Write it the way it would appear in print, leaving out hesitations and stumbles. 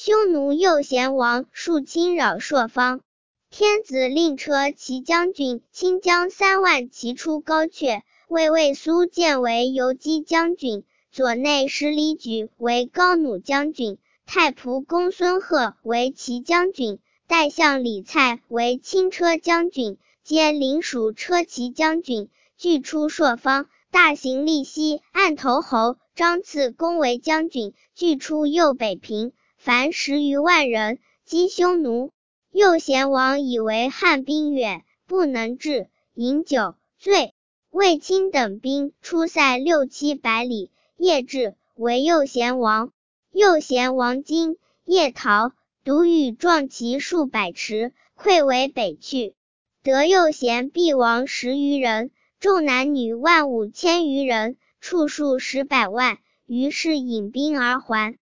匈奴右贤王数侵扰朔方，天子令车骑将军亲将3万骑出高阙，魏苏建为游击将军，左内史李举为高弩将军，太仆公孙贺为骑将军，代相李蔡为轻车将军，皆领属车骑将军，俱出朔方。大行利西按头侯张次公为将军，俱出右北平，凡10余万人，击匈奴。右贤王以为汉兵远，不能至，饮酒醉。卫青等兵出塞6、7百里，夜至，为右贤王。右贤王惊，夜逃，独与壮骑数百驰，溃为北去。得右贤必王10余人，众男女15000余人，畜数10百万，于是引兵而还。